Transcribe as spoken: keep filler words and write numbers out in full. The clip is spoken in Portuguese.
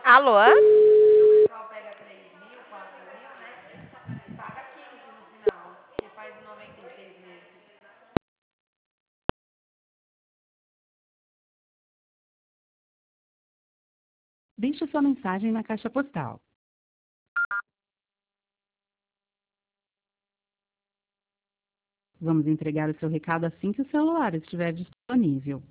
Alô? Deixe sua mensagem na caixa postal. Vamos entregar o seu recado assim que o celular estiver disponível.